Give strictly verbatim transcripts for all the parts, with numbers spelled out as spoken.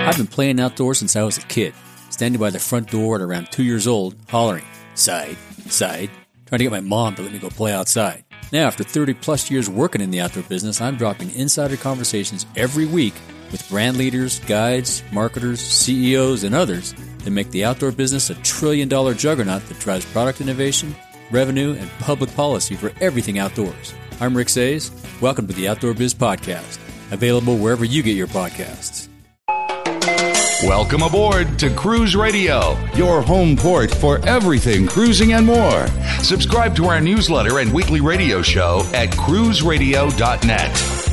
I've been playing outdoors since I was a kid, standing by the front door at around two years old, hollering, side, side, trying to get my mom to let me go play outside. Now, after thirty plus years working in the outdoor business, I'm dropping insider conversations every week with brand leaders, guides, marketers, C E Os, and others that make the outdoor business a trillion dollar juggernaut that drives product innovation, revenue, and public policy for everything outdoors. I'm Rick Sayes. Welcome to the Outdoor Biz Podcast, available wherever you get your podcasts. Welcome aboard to Cruise Radio, your home port for everything cruising and more. Subscribe to our newsletter and weekly radio show at cruise radio dot net.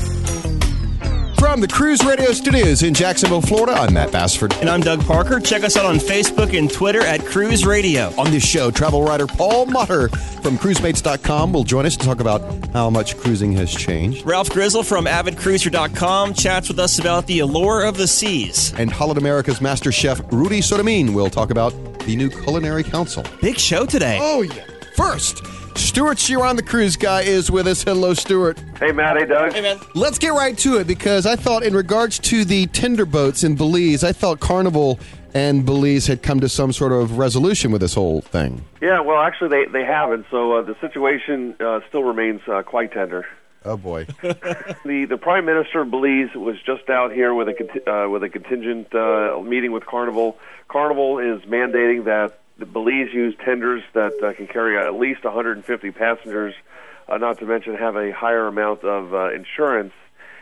From the Cruise Radio Studios in Jacksonville, Florida, I'm Matt Bassford. And I'm Doug Parker. Check us out on Facebook and Twitter at Cruise Radio. On this show, travel writer Paul Mutter from cruise mates dot com will join us to talk about how much cruising has changed. Ralph Grizzle from avid cruiser dot com chats with us about the allure of the seas. And Holland America's master chef Rudy Sotomin will talk about the new Culinary Council. Big show today. Oh, yeah. First, Stuart Chiron, the cruise guy, is with us. Hello, Stuart. Hey, Matt. Hey, Doug. Hey, man. Let's get right to it, because I thought in regards to the tender boats in Belize, I thought Carnival and Belize had come to some sort of resolution with this whole thing. Yeah, well, actually, they, they haven't, so uh, the situation uh, still remains uh, quite tender. Oh, boy. the the Prime Minister of Belize was just out here with a, uh, with a contingent uh, meeting with Carnival. Carnival is mandating that the Belize use tenders that uh, can carry at least one hundred fifty passengers, uh, not to mention have a higher amount of uh, insurance.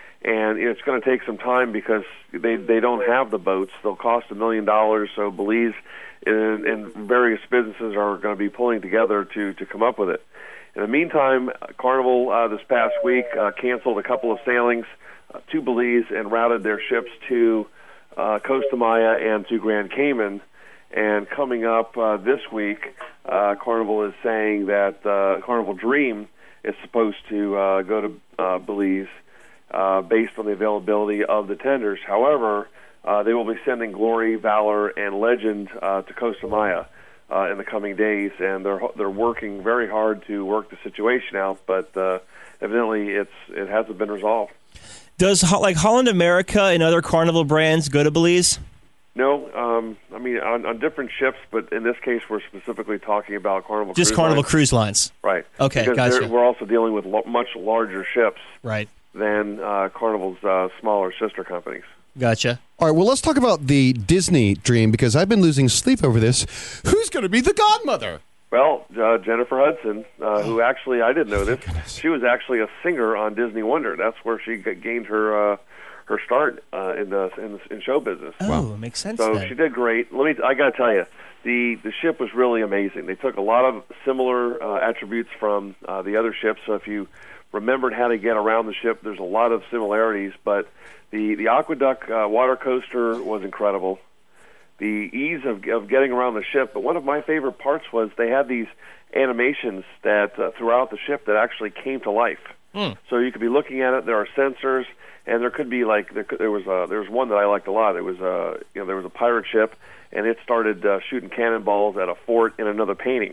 And it's going to take some time because they they don't have the boats. They'll cost a million dollars, so Belize and, and various businesses are going to be pulling together to, to come up with it. In the meantime, Carnival uh, this past week uh, canceled a couple of sailings uh, to Belize and routed their ships to uh, Costa Maya and to Grand Cayman. And coming up uh, this week, uh, Carnival is saying that uh, Carnival Dream is supposed to uh, go to uh, Belize uh, based on the availability of the tenders. However, uh, they will be sending Glory, Valor, and Legend uh, to Costa Maya uh, in the coming days, and they're they're working very hard to work the situation out. But uh, evidently, it's it hasn't been resolved. Does like Holland America and other Carnival brands go to Belize? No, um, I mean, on, on different ships, but in this case, we're specifically talking about Carnival Just Cruise Carnival Lines. Cruise Lines. Right. Okay, because gotcha. We're also dealing with lo- much larger ships Right. than uh, Carnival's uh, smaller sister companies. Gotcha. All right, well, let's talk about the Disney Dream, because I've been losing sleep over this. Who's going to be the godmother? Well, uh, Jennifer Hudson, uh, who actually, I didn't know this, she was actually a singer on Disney Wonder. That's where she g- gained her... Uh, her start uh, in the in, in show business. Oh, Wow. it makes sense. So then. she did great. Let me. I got to tell you, the the ship was really amazing. They took a lot of similar uh, attributes from uh, the other ships. So if you remembered how to get around the ship, there's a lot of similarities. But the the Aqueduct uh, water coaster was incredible. The ease of of getting around the ship. But one of my favorite parts was they had these animations that uh, throughout the ship that actually came to life. Hmm. So you could be looking at it. There are sensors. And there could be like there, there was a, there was one that I liked a lot. It was a you know there was a pirate ship, and it started uh, shooting cannonballs at a fort in another painting,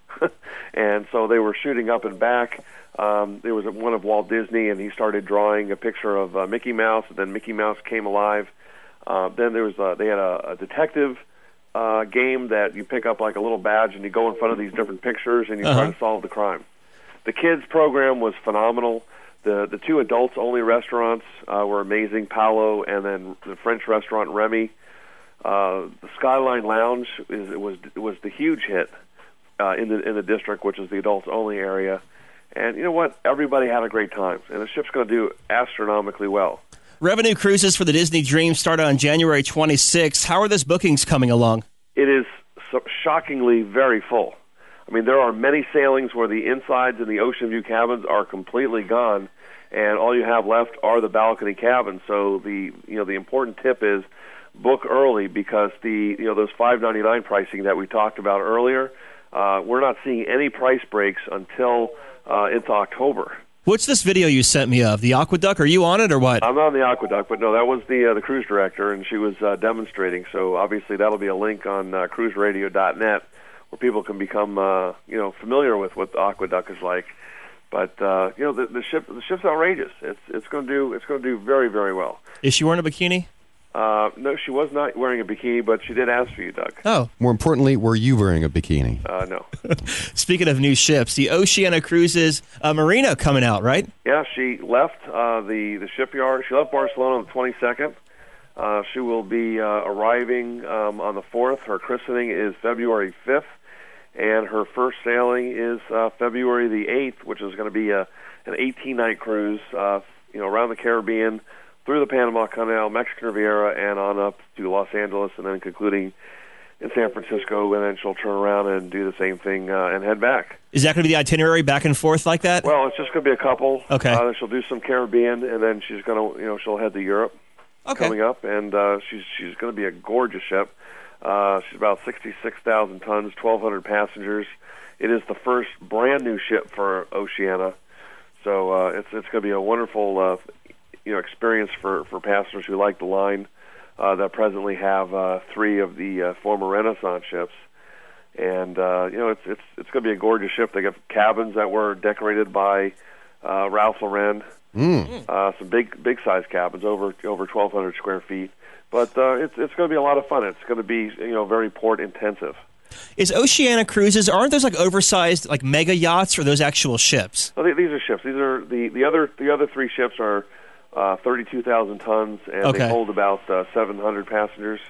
and so they were shooting up and back. Um, there was one of Walt Disney, and he started drawing a picture of uh, Mickey Mouse, and then Mickey Mouse came alive. Uh, then there was a, they had a, a detective uh, game that you pick up like a little badge, and you go in front of these different pictures, and you Uh-huh. try to solve the crime. The kids program was phenomenal. The the two adults-only restaurants uh, were amazing, Paolo and then the French restaurant Remy. Uh, the Skyline Lounge is, was was the huge hit uh, in the in the district, which is the adults-only area. And you know what? Everybody had a great time, and the ship's going to do astronomically well. Revenue cruises for the Disney Dream start on January twenty-sixth. How are those bookings coming along? It is so shockingly very full. I mean, there are many sailings where the insides and the ocean view cabins are completely gone, and all you have left are the balcony cabins. So the you know the important tip is book early, because the you know those five ninety-nine pricing that we talked about earlier, uh, we're not seeing any price breaks until uh, into October. What's this video you sent me of? The Aqueduct? Are you on it or what? I'm not on the Aqueduct, but no, that was the uh, the cruise director, and she was uh, demonstrating. So obviously that'll be a link on uh, cruise radio dot net. Where people can become, uh, you know, familiar with what the Aqueduct is like. But uh, you know, the, the ship, the ship's outrageous. It's it's going to do it's going to do very very well. Is she wearing a bikini? Uh, Uh, no, she was not wearing a bikini, but she did ask for you, Doug. Oh. More importantly, were you wearing a bikini? Uh, no. Speaking of new ships, the Oceania Cruises uh, Marina coming out, right? Yeah, she left uh, the, the shipyard. She left Barcelona on the twenty-second. Uh, she will be uh, arriving um, on the fourth. Her christening is February fifth, and her first sailing is uh, February the eighth, which is going to be a, an eighteen-night cruise uh, you know, around the Caribbean, through the Panama Canal, Mexican Riviera, and on up to Los Angeles, and then concluding in San Francisco, and then she'll turn around and do the same thing uh, and head back. Is that going to be the itinerary back and forth like that? Well, it's just going to be a couple. Okay. Uh, she'll do some Caribbean, and then she's going to, you know, she'll head to Europe okay. coming up, and uh, she's she's going to be a gorgeous ship. Uh, she's about sixty-six thousand tons, twelve hundred passengers. It is the first brand new ship for Oceania, so uh, it's it's going to be a wonderful uh, you know experience for, for passengers who like the line. Uh, that presently have uh, three of the uh, former Renaissance ships, and uh, you know it's it's it's going to be a gorgeous ship. They got cabins that were decorated by uh, Ralph Lauren, Mm. uh, some big big size cabins over over twelve hundred square feet. But uh, it's it's going to be a lot of fun. It's going to be you know very port intensive. Is Oceania Cruises, aren't those like oversized like mega yachts, or those actual ships? Well, these are ships. These are the, the other the other three ships are uh, thirty-two thousand tons, and Okay. they hold about uh, seven hundred passengers.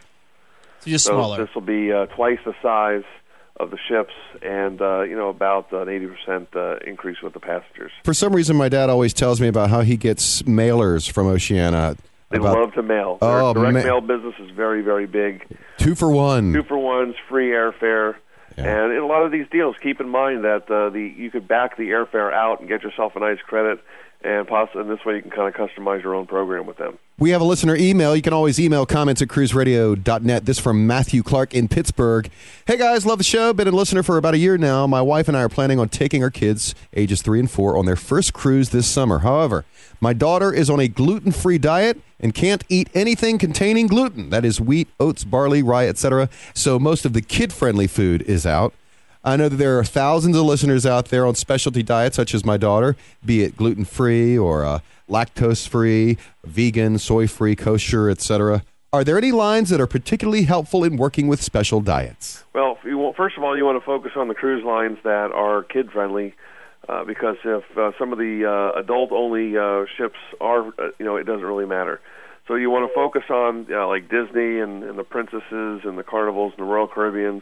So just So smaller. this will be uh, twice the size of the ships, and uh, you know about an eighty percent uh, increase with the passengers. For some reason, my dad always tells me about how he gets mailers from Oceania. They about love to mail. Oh, Their direct man. mail business is very, very big. two for one. Two for ones, free airfare, Yeah. and in a lot of these deals, keep in mind that uh, the you could back the airfare out and get yourself a nice credit, and possibly and this way you can kind of customize your own program with them. We have a listener email. You can always email comments at cruise radio dot net. This from Matthew Clark in Pittsburgh. Hey, guys, love the show. Been a listener for about a year now. My wife and I are planning on taking our kids, ages three and four, on their first cruise this summer. However, my daughter is on a gluten-free diet and can't eat anything containing gluten. That is wheat, oats, barley, rye, et cetera. So most of the kid-friendly food is out. I know that there are thousands of listeners out there on specialty diets, such as my daughter, be it gluten-free or uh, lactose-free, vegan, soy-free, kosher, et cetera. Are there any lines that are particularly helpful in working with special diets? Well, you want, first of all, you want to focus on the cruise lines that are kid-friendly, uh, because if uh, some of the uh, adult-only uh, ships are, uh, you know, it doesn't really matter. So you want to focus on uh, like Disney and, and the Princesses and the Carnivals and the Royal Caribbeans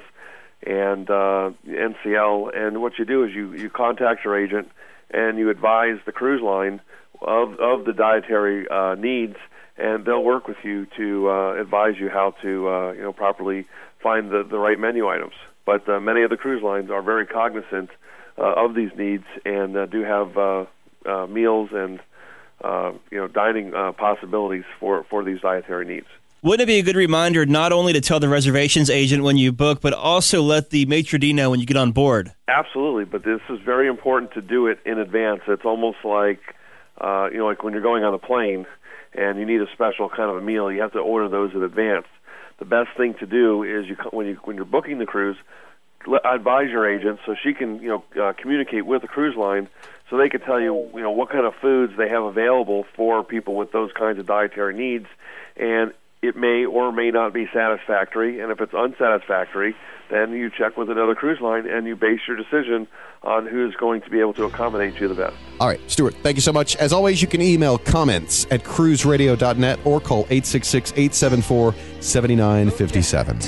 and uh, N C L. And what you do is you, you contact your agent and you advise the cruise line of, of the dietary uh, needs, and they'll work with you to uh, advise you how to uh, you know properly find the, the right menu items. But uh, many of the cruise lines are very cognizant uh, of these needs and uh, do have uh, uh, meals and uh, you know dining uh, possibilities for, for these dietary needs. Wouldn't it be a good reminder not only to tell the reservations agent when you book, but also let the maitre d' know when you get on board? Absolutely, but this is very important to do it in advance. It's almost like uh, you know, like when you're going on a plane and you need a special kind of a meal, you have to order those in advance. The best thing to do is you when you when you're booking the cruise, let, advise your agent so she can you know uh, communicate with the cruise line so they can tell you you know what kind of foods they have available for people with those kinds of dietary needs, and it may or may not be satisfactory. And if it's unsatisfactory, then you check with another cruise line and you base your decision on who's going to be able to accommodate you the best. All right, Stuart, thank you so much. As always, you can email comments at cruise radio dot net or call eight six six, eight seven four, seven nine five seven.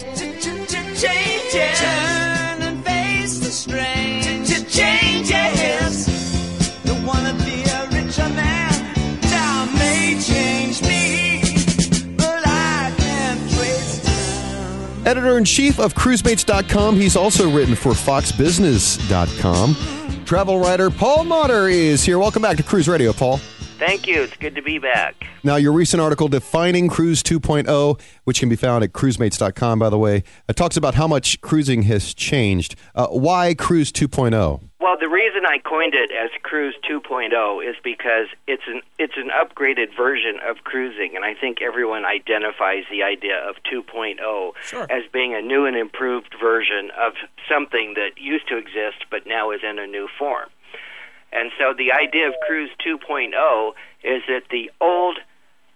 Editor-in-chief of cruise mates dot com. He's also written for fox business dot com. Travel writer Paul Motter is here. Welcome back to Cruise Radio, Paul. Thank you. It's good to be back. Now, your recent article, Defining Cruise two point oh, which can be found at cruise mates dot com, by the way, it talks about how much cruising has changed. Uh, why Cruise two point oh? Well, the reason I coined it as Cruise two point oh is because it's an it's an upgraded version of cruising, and I think everyone identifies the idea of two point oh Sure. as being a new and improved version of something that used to exist but now is in a new form. And so the idea of Cruise two point oh is that the old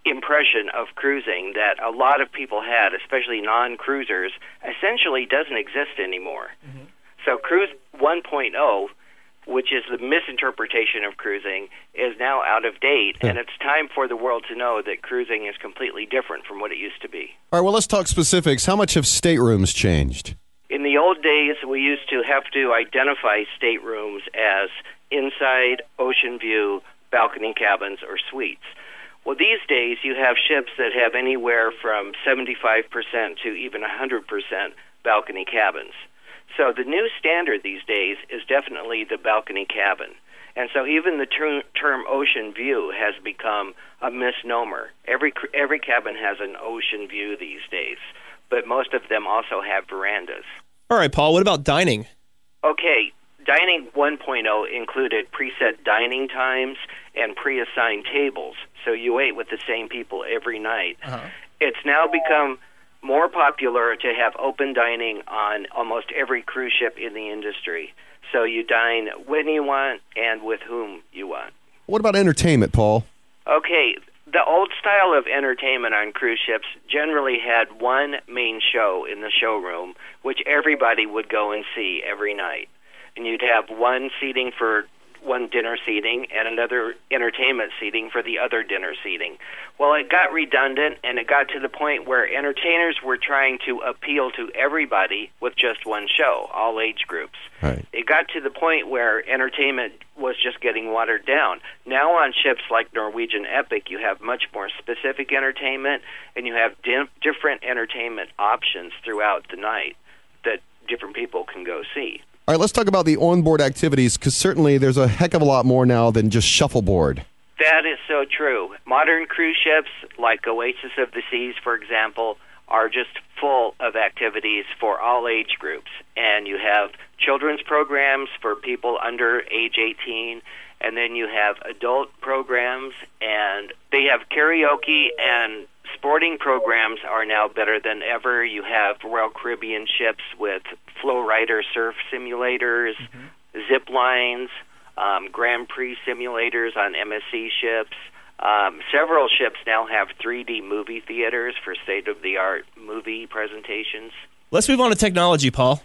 impression of cruising that a lot of people had, especially non-cruisers, essentially doesn't exist anymore. Mm-hmm. So Cruise one point oh, which is the misinterpretation of cruising, is now out of date, yeah. and it's time for the world to know that cruising is completely different from what it used to be. All right, well, let's talk specifics. How much have staterooms changed? In the old days, we used to have to identify staterooms as inside, ocean view, balcony cabins, or suites. Well, these days, you have ships that have anywhere from seventy-five percent to even one hundred percent balcony cabins. So the new standard these days is definitely the balcony cabin. And so even the ter- term ocean view has become a misnomer. Every every cabin has an ocean view these days, but most of them also have verandas. All right, Paul, what about dining? Okay, Dining one point oh included preset dining times and pre-assigned tables, so you ate with the same people every night. Uh-huh. It's now become more popular to have open dining on almost every cruise ship in the industry. So you dine when you want and with whom you want. What about entertainment, Paul? Okay, the old style of entertainment on cruise ships generally had one main show in the showroom, which everybody would go and see every night. And you'd have one seating for one dinner seating and another entertainment seating for the other dinner seating. Well, it got redundant, and it got to the point where entertainers were trying to appeal to everybody with just one show, all age groups. Right. It got to the point where entertainment was just getting watered down. Now on ships like Norwegian Epic, you have much more specific entertainment, and you have di- different entertainment options throughout the night that different people can go see. All right, let's talk about the onboard activities, because certainly there's a heck of a lot more now than just shuffleboard. That is so true. Modern cruise ships, like Oasis of the Seas, for example, are just full of activities for all age groups. And you have children's programs for people under age eighteen, and then you have adult programs, and they have karaoke, and sporting programs are now better than ever. You have Royal Caribbean ships with Flowrider surf simulators, mm-hmm. zip lines, um, Grand Prix simulators on M S C ships. Um, several ships now have three D movie theaters for state-of-the-art movie presentations. Let's move on to technology, Paul.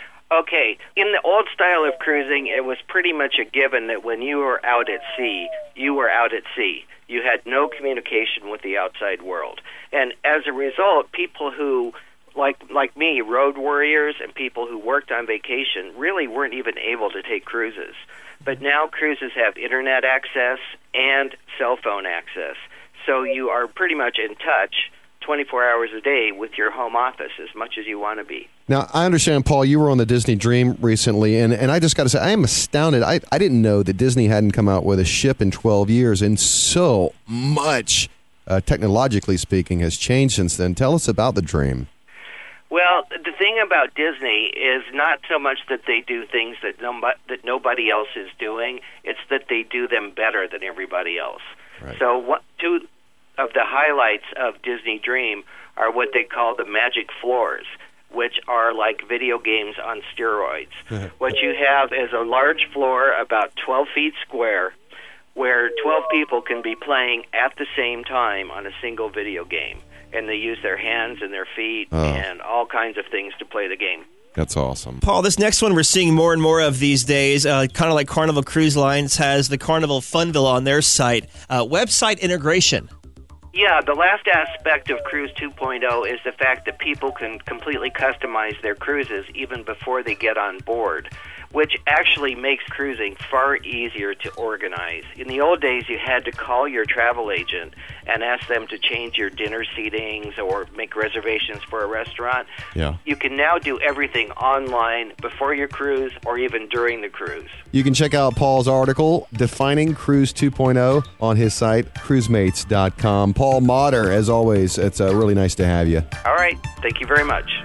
Okay, in the old style of cruising, it was pretty much a given that when you were out at sea, you were out at sea. You had no communication with the outside world. And as a result, people who, like like me, road warriors and people who worked on vacation really weren't even able to take cruises. But now cruises have internet access and cell phone access. So you are pretty much in touch twenty-four hours a day with your home office as much as you want to be. Now, I understand, Paul, you were on the Disney Dream recently, and, and I just got to say, I am astounded. I, I didn't know that Disney hadn't come out with a ship in twelve years, and so much, uh, technologically speaking, has changed since then. Tell us about the Dream. Well, the thing about Disney is not so much that they do things that nobody, that nobody else is doing, it's that they do them better than everybody else. Right. So what two of the highlights of Disney Dream are what they call the magic floors, which are like video games on steroids. What you have is a large floor about twelve feet square where twelve people can be playing at the same time on a single video game. And they use their hands and their feet oh. and all kinds of things to play the game. That's awesome. Paul, this next one we're seeing more and more of these days, uh, kind of like Carnival Cruise Lines has the Carnival Funville on their site. Uh, website integration. Yeah, the last aspect of Cruise two point oh is the fact that people can completely customize their cruises even before they get on board, which actually makes cruising far easier to organize. In the old days, you had to call your travel agent and ask them to change your dinner seatings or make reservations for a restaurant. Yeah. You can now do everything online before your cruise or even during the cruise. You can check out Paul's article, Defining Cruise two point oh, on his site, cruise mates dot com. Paul Motter, as always, it's uh, really nice to have you. All right. Thank you very much.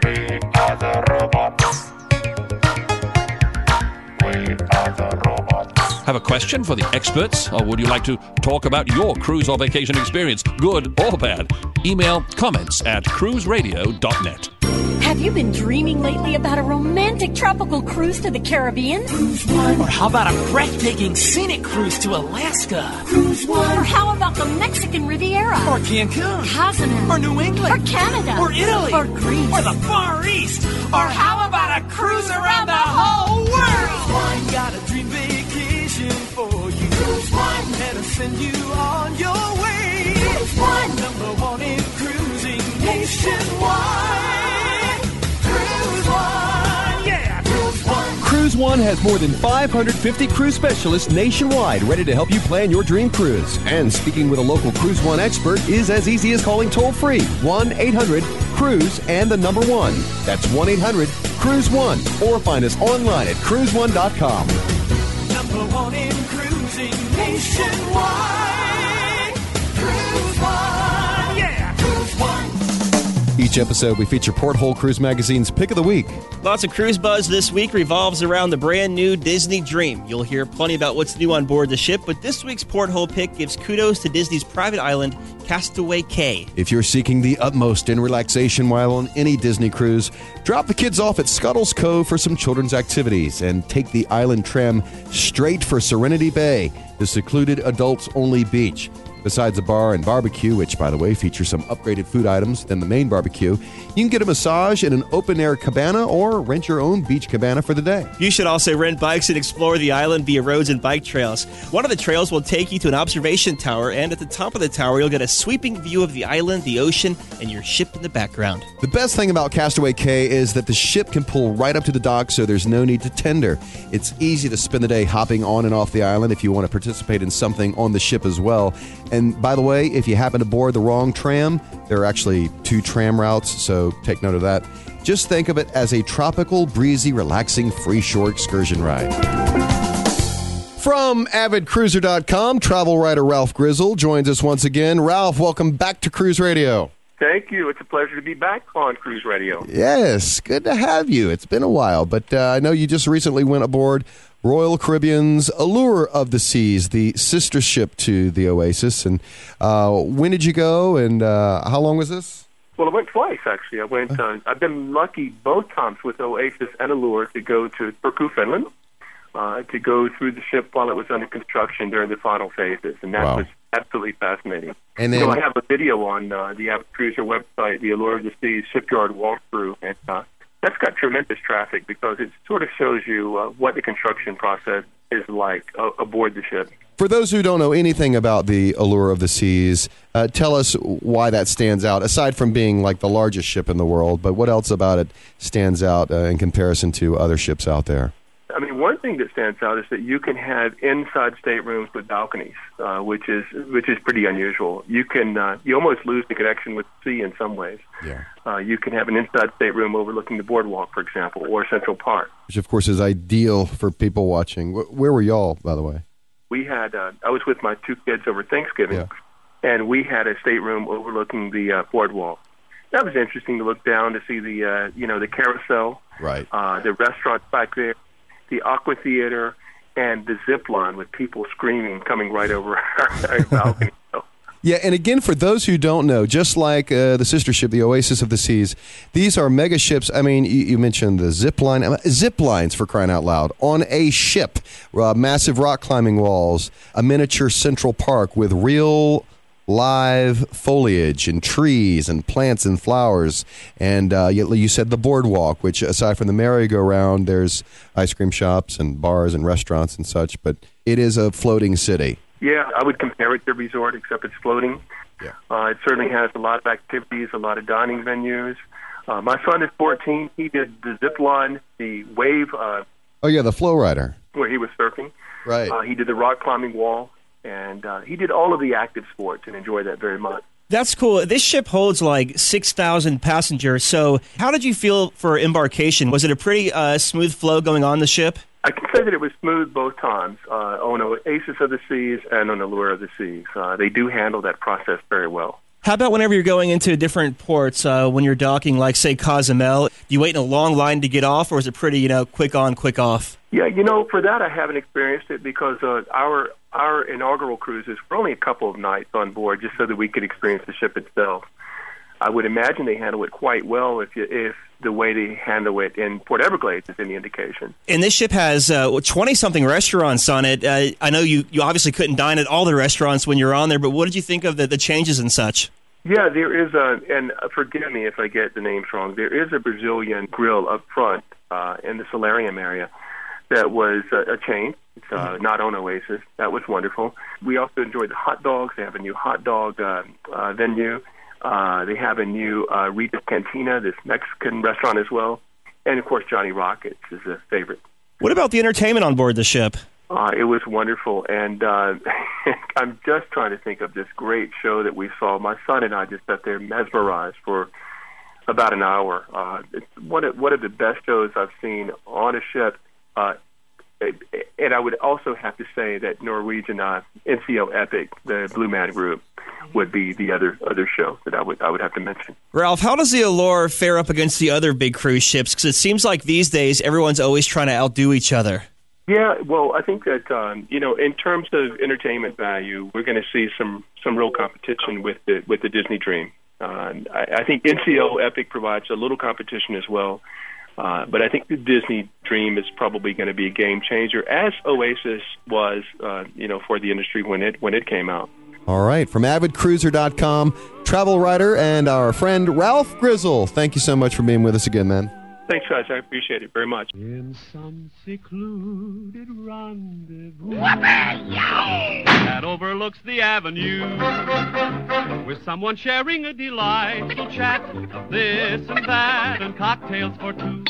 Have a question for the experts, or would you like to talk about your cruise or vacation experience, good or bad? Email comments at cruise radio dot net. Have you been dreaming lately about a romantic tropical cruise to the Caribbean? Cruise One. Or how about a breathtaking scenic cruise to Alaska? Cruise One. Or how about the Mexican Riviera? Or Cancun? Cozumel. Or New England? Or Canada? Or Italy? Or Greece? Or the Far East? Or how about a cruise around the whole world? One. Got a dream vacation for you. Cruise One. That'll send you on your way. Cruise One. Number one in cruising nationwide. Cruise One, yeah, Cruise One. Cruise One has more than five hundred fifty cruise specialists nationwide ready to help you plan your dream cruise. And speaking with a local Cruise One expert is as easy as calling toll-free one eight hundred cruise and the number one. That's one eight hundred cruise one. Or find us online at cruise one dot com. Number one in cruising nationwide. Cruise One, yeah, Cruise One. Each episode, we feature Porthole Cruise Magazine's Pick of the Week. Lots of cruise buzz this week revolves around the brand new Disney Dream. You'll hear plenty about what's new on board the ship, but this week's Porthole pick gives kudos to Disney's private island, Castaway Cay. If you're seeking the utmost in relaxation while on any Disney cruise, drop the kids off at Scuttle's Cove for some children's activities and take the island tram straight for Serenity Bay, the secluded adults-only beach. Besides a bar and barbecue, which, by the way, features some upgraded food items than the main barbecue, you can get a massage in an open-air cabana or rent your own beach cabana for the day. You should also rent bikes and explore the island via roads and bike trails. One of the trails will take you to an observation tower, and at the top of the tower, you'll get a sweeping view of the island, the ocean, and your ship in the background. The best thing about Castaway Cay is that the ship can pull right up to the dock, so there's no need to tender. It's easy to spend the day hopping on and off the island if you want to participate in something on the ship as well. And by the way, if you happen to board the wrong tram, there are actually two tram routes, so take note of that. Just think of it as a tropical, breezy, relaxing, free shore excursion ride. From avid cruiser dot com, travel writer Ralph Grizzle joins us once again. Ralph, welcome back to Cruise Radio. Thank you. It's a pleasure to be back on Cruise Radio. Yes, good to have you. It's been a while, but uh, I know you just recently went aboard Royal Caribbean's Allure of the Seas, the sister ship to the Oasis. And uh, when did you go, and uh, how long was this? Well, I went twice, actually. I went. Uh, I've been lucky both times with Oasis and Allure to go to Turku, Finland, uh, to go through the ship while it was under construction during the final phases, and that Wow. was absolutely fascinating. And then, so I have a video on uh, the Avid Cruiser website, the Allure of the Seas shipyard walkthrough, and uh, that's got tremendous traffic because it sort of shows you uh, what the construction process is like uh, aboard the ship. for those who don't know anything about the Allure of the Seas, uh, tell us why that stands out, aside from being like the largest ship in the world, but what else about it stands out uh, in comparison to other ships out there? I mean, one thing that stands out is that you can have inside staterooms with balconies, uh, which is which is pretty unusual. You can uh, you almost lose the connection with the sea in some ways. Yeah. Uh, you can have an inside stateroom overlooking the boardwalk, for example, or Central Park. Which, of course, is ideal for people watching. Where were y'all, by the way? We had uh, I was with my two kids over Thanksgiving, Yeah. and we had a stateroom overlooking the uh, boardwalk. That was interesting to look down to see the uh, you know the carousel, Right. uh, the restaurant back there, the Aqua Theater, and the zip line with people screaming coming right over our balcony. So, Yeah, and again, for those who don't know, just like uh, the sister ship, the Oasis of the Seas, these are mega ships. I mean, you, you mentioned the zip line, uh, zip lines for crying out loud, on a ship, uh, massive rock climbing walls, a miniature Central Park with real live foliage and trees and plants and flowers. And uh, you, you said the boardwalk, which aside from the merry-go-round, there's ice cream shops and bars and restaurants and such, but it is a floating city. yeah, I would compare it to a resort, except it's floating. Yeah. Uh, it certainly has a lot of activities, a lot of dining venues. Uh, my son is fourteen. He did the zip line, the wave uh, Oh, yeah, the Flow Rider. where he was surfing. Right. Uh, he did the rock climbing wall, and uh, he did all of the active sports and enjoyed that very much. That's cool. This ship holds like six thousand passengers. So how did you feel for embarkation? Was it a pretty uh, smooth flow going on the ship? I can say that it was smooth both times, uh, on Oasis of the Seas and on Allure of the Seas. Uh, they do handle that process very well. How about whenever you're going into different ports, uh, when you're docking, like, say, Cozumel, do you wait in a long line to get off, or is it pretty, you know, quick on, quick off? Yeah, you know, for that I haven't experienced it because uh, our our inaugural cruises were only a couple of nights on board just so that we could experience the ship itself. I would imagine they handle it quite well if you, if the way they handle it in Port Everglades is any indication. And this ship has uh, twenty-something restaurants on it. Uh, I know you, you obviously couldn't dine at all the restaurants when you're on there, but what did you think of the, the changes and such? Yeah, there is a, and forgive me if I get the names wrong, there is a Brazilian grill up front uh, in the solarium area that was a, a change. It's uh, not on Oasis. That was wonderful. We also enjoyed the hot dogs. They have a new hot dog uh, uh, venue. Uh, they have a new uh, Rita's Cantina, this Mexican restaurant as well. And, of course, Johnny Rockets is a favorite. What about the entertainment on board the ship? Uh, it was wonderful, and uh, I'm just trying to think of this great show that we saw. My son and I just sat there mesmerized for about an hour. Uh, it's one of, one of the best shows I've seen on a ship. Uh, and I would also have to say that Norwegian uh, N C O Epic, the Blue Man Group, would be the other other show that I would I would have to mention. Ralph, how does the Allure fare up against the other big cruise ships? Because it seems like these days everyone's always trying to outdo each other. Yeah, well, I think that um, you know, in terms of entertainment value, we're going to see some some real competition with the with the Disney Dream. Uh, I, I think N C O Epic provides a little competition as well. Uh, but I think the Disney Dream is probably going to be a game changer, as Oasis was, uh, you know, for the industry when it when it came out. All right, from avid cruiser dot com, travel writer and our friend Ralph Grizzle. Thank you so much for being with us again, man. Thanks, guys. I appreciate it very much. In some secluded rendezvous that overlooks the avenue, with someone sharing a delightful chat of this and that and cocktails for two.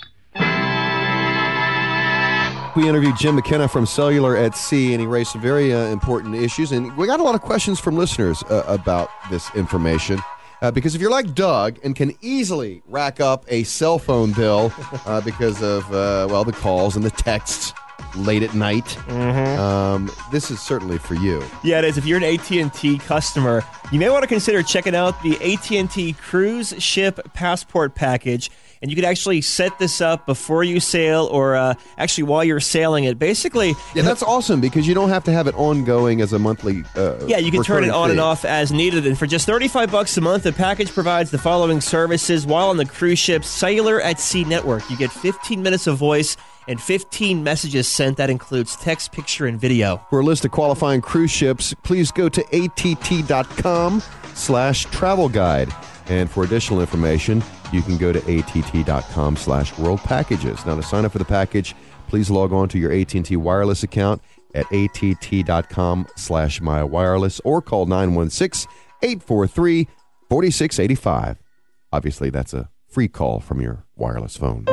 We interviewed Jim McKenna from Cellular at Sea, and he raised some very uh, important issues. And we got a lot of questions from listeners uh, about this information. Uh, because if you're like Doug and can easily rack up a cell phone bill uh, because of, uh, well, the calls and the texts late at night, mm-hmm. um, this is certainly for you. Yeah, it is. If you're an A T and T customer, you may want to consider checking out the A T and T Cruise Ship Passport Package. And you could actually set this up before you sail or uh, actually while you're sailing it. Basically... Yeah, that's awesome because you don't have to have it ongoing as a monthly uh, Yeah, you can turn it on fee. and off as needed. And for just thirty-five bucks a month, the package provides the following services while on the cruise ship's Cellular at Sea network. You get fifteen minutes of voice and fifteen messages sent. That includes text, picture, and video. For a list of qualifying cruise ships, please go to att.com slash travel guide. And for additional information, you can go to att.com slash world packages. Now, to sign up for the package, please log on to your A T and T wireless account at att.com slash my wireless or call nine one six, eight four three, four six eight five. Obviously, that's a free call from your wireless phone.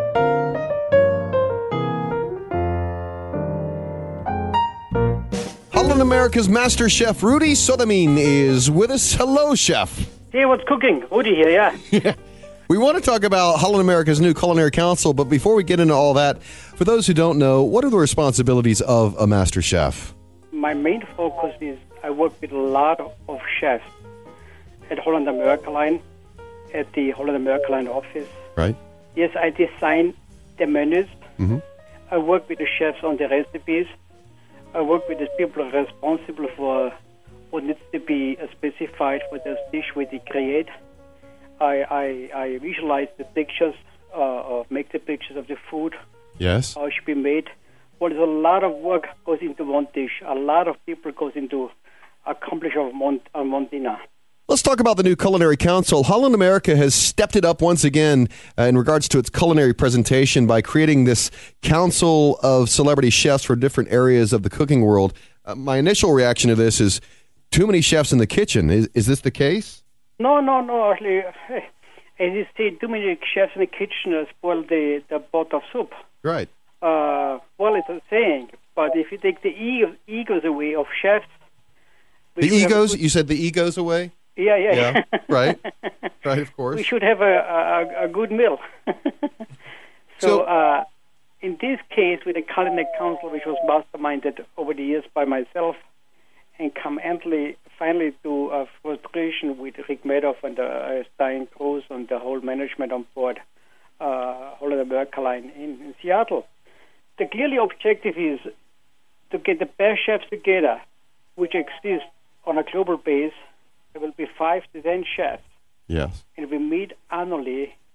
Holland America's Master Chef Rudy Sodamin is with us. Hello, Chef. Hey, what's cooking? Rudy here, yeah. Yeah. We want to talk about Holland America's new Culinary Council, but before we get into all that, for those who don't know, what are the responsibilities of a Master Chef? My main focus is I work with a lot of chefs at Holland America Line, at the Holland America Line office. Right. Yes, I design the menus. Mm-hmm. I work with the chefs on the recipes. I work with the people responsible for what needs to be specified for this dish we create. I, I, I visualize the pictures, uh, uh, make the pictures of the food. Yes. How it should be made. Well, there's a lot of work goes into one dish. A lot of people goes into accomplish of one, on one dinner. Let's talk about the new Culinary Council. Holland America has stepped it up once again uh, in regards to its culinary presentation by creating this council of celebrity chefs for different areas of the cooking world. Uh, my initial reaction to this is too many chefs in the kitchen. Is, is this the case? No, no, no. Actually, as you say, too many chefs in the kitchen uh, spoil the, the pot of soup. Right. Uh, well, it's a saying, but if you take the ego, egos away of chefs... The egos? Good, you said the egos away? Yeah, yeah. Yeah, right. Right, of course. We should have a, a, a good meal. so, so uh, in this case, with the Culinary Council, which was masterminded over the years by myself, and come finally, finally to a frustration with Rick Madoff and uh, Stein Cruz and the whole management on board uh, Holland America Line in, in Seattle. The clearly objective is to get the best chefs together, which exist on a global base. There will be five to ten chefs. Yes. And we meet annually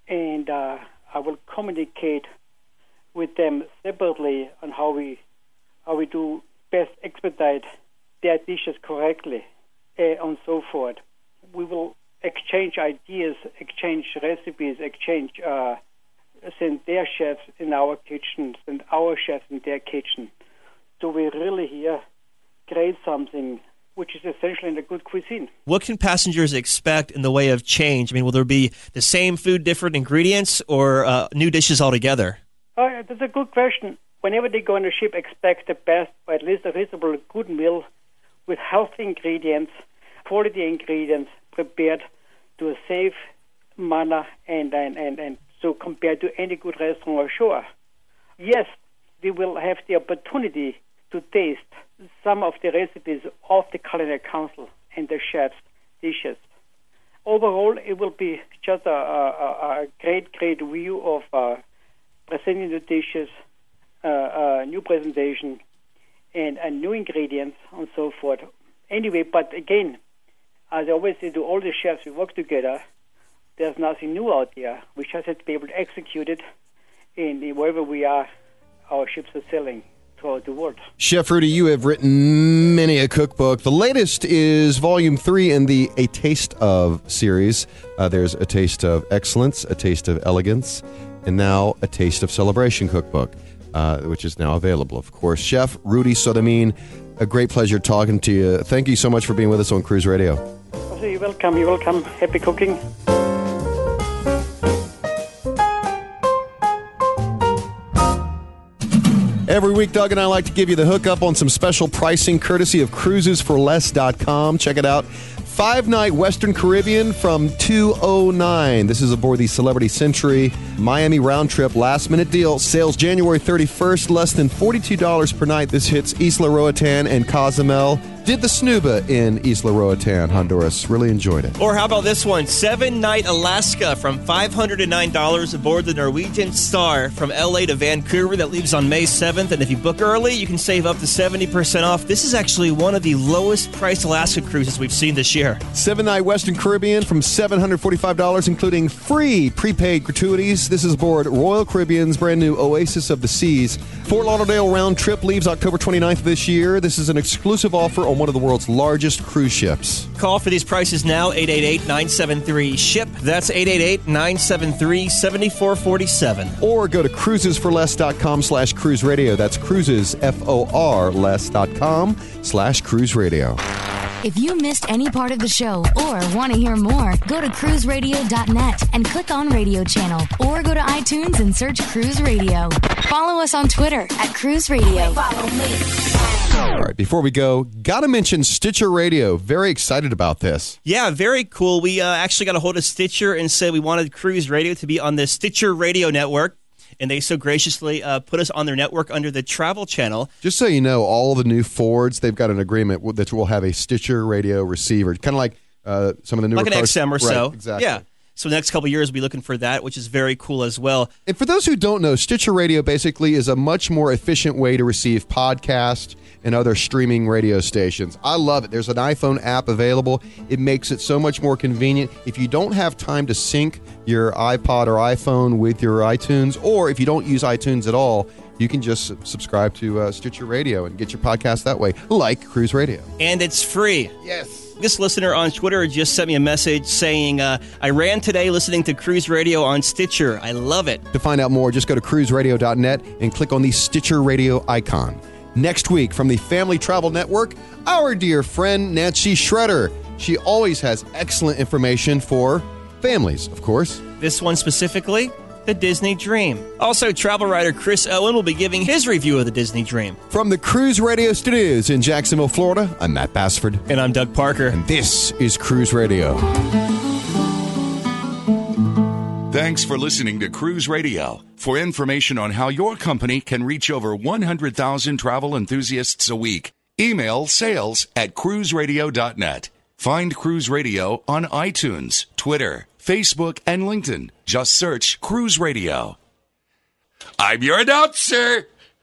and uh, I will communicate with them separately on how we how we do best expedite their dishes correctly, uh, and so forth. We will exchange ideas, exchange recipes, exchange uh, send their chefs in our kitchen, send our chefs in their kitchen. So we really here create something which is essentially in the good cuisine. What can passengers expect in the way of change? I mean, will there be the same food, different ingredients, or uh, new dishes altogether? Uh, that's a good question. Whenever they go on a ship, expect the best, or at least a reasonable good meal with healthy ingredients, quality ingredients, prepared to a safe manner, and, and, and, and so compared to any good restaurant ashore. Yes, we will have the opportunity to taste some of the recipes of the Culinary Council and the chefs' dishes. Overall, it will be just a, a, a great, great view of uh, presenting the dishes, uh, uh, new presentation, and, and new ingredients, and so forth. Anyway, but again, as I always say to all the chefs we work together, there's nothing new out there. We just have to be able to execute it in, in wherever we are, our ships are sailing throughout the world. Chef Rudy, you have written many a cookbook. The latest is volume three in the A Taste Of series. Uh, there's A Taste of Excellence, A Taste of Elegance, and now A Taste of Celebration cookbook, uh, which is now available, of course. Chef Rudy Sodamin, a great pleasure talking to you. Thank you so much for being with us on Cruise Radio. Oh, you're welcome. You're welcome. Happy cooking. Every week, Doug and I like to give you the hookup on some special pricing courtesy of cruises for less dot com. Check it out. Five-night Western Caribbean from two oh nine. This is aboard the Celebrity Century Miami round trip last minute deal. Sales January thirty-first, less than forty-two dollars per night. This hits Isla Roatan and Cozumel. Did the Snuba in Isla Roatan, Honduras. Really enjoyed it. Or how about this one? Seven-night Alaska from five hundred nine dollars aboard the Norwegian Star from L A to Vancouver. That leaves on May seventh. And if you book early, you can save up to seventy percent off. This is actually one of the lowest priced Alaska cruises we've seen this year. Seven-night Western Caribbean from seven hundred forty-five dollars, including free prepaid gratuities. This is aboard Royal Caribbean's brand new Oasis of the Seas. Fort Lauderdale round trip leaves October twenty-ninth of this year. This is an exclusive offer on one of the world's largest cruise ships. Call for these prices now, eight eight eight, nine seven three, S H I P. That's eight eight eight, nine seven three, seven four four seven. Or go to cruises for less dot com slash cruise radio. That's cruises, F O R, less dot com slash cruise radio. If you missed any part of the show or want to hear more, go to cruise radio dot net and click on Radio Channel. Or go to iTunes and search Cruise Radio. Follow us on Twitter at Cruise Radio. Follow me. All right, before we go, got to mention Stitcher Radio. Very excited about this. Yeah, very cool. We uh, actually got a hold of Stitcher and said we wanted Cruise Radio to be on the Stitcher Radio Network. And they so graciously uh, put us on their network under the Travel Channel. Just so you know, all the new Fords, they've got an agreement that will have a Stitcher Radio receiver. Kind of like uh, some of the newer Like an cars. X M or right, so. Exactly. Yeah. So the next couple of years, we'll be looking for that, which is very cool as well. And for those who don't know, Stitcher Radio basically is a much more efficient way to receive podcasts and other streaming radio stations. I love it. There's an iPhone app available. It makes it so much more convenient. If you don't have time to sync your iPod or iPhone with your iTunes, or if you don't use iTunes at all, you can just subscribe to uh, Stitcher Radio and get your podcast that way, like Cruise Radio. And it's free. Yes. This listener on Twitter just sent me a message saying, uh, I ran today listening to Cruise Radio on Stitcher. I love it. To find out more, just go to cruise radio dot net and click on the Stitcher Radio icon. Next week, from the Family Travel Network, our dear friend Nancy Schroeder. She always has excellent information for families, of course. This one specifically, the Disney Dream. Also, travel writer Chris Owen will be giving his review of the Disney Dream. From the Cruise Radio Studios in Jacksonville, Florida, I'm Matt Bassford. And I'm Doug Parker. And this is Cruise Radio. Thanks for listening to Cruise Radio. For information on how your company can reach over one hundred thousand travel enthusiasts a week, email sales at cruise radio dot net. Find Cruise Radio on iTunes, Twitter, Facebook, and LinkedIn. Just search Cruise Radio. I'm your announcer,